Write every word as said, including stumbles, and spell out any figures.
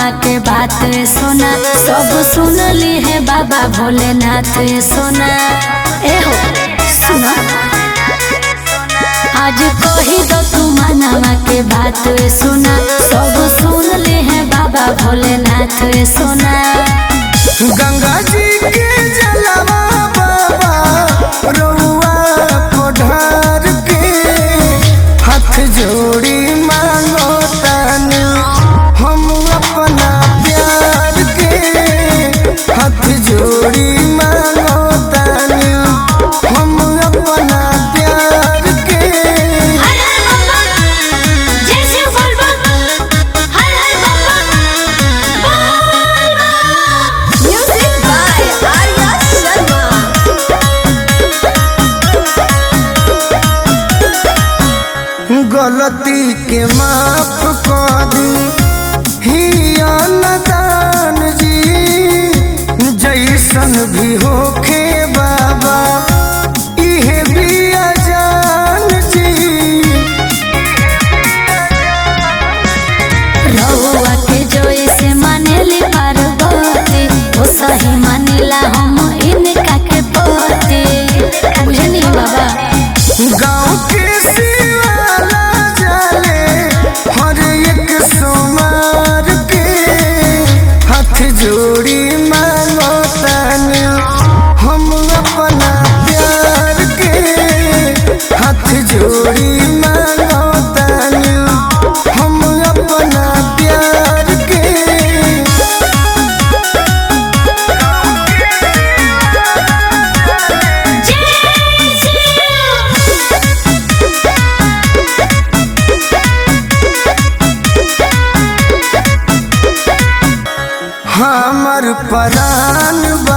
मनवा के बात सोना सब सुन ली है बाबा भोलेनाथ सोना। ए हो सुना आज कही दो तू मनवा के बात सुना सब सुन ली है बाबा भोलेनाथ सोना। गंगा जी के जलवा बाबा रउआ को ढार के हाथ जोड़ी मांगो तानी हम अपना प्यार के हाथ जोड़ी मांगो तानी हम अपना प्यार के। गलती के माफ कर दी हिया नदान जी जैसन भी होखे बाबा इहे भी अजान जी। रउआ के जैसे मानेली पार्वती वो सही मानेला हम इनका के पति बुझनी बाबा। गाँव के शिवाला जाले हर एक सोमार के हाथ जोड़ी मांगो तानी हम अपना प्यार के हाथ जोड़ी मांगो तानी हम अपना प्यार के। हमर परान बा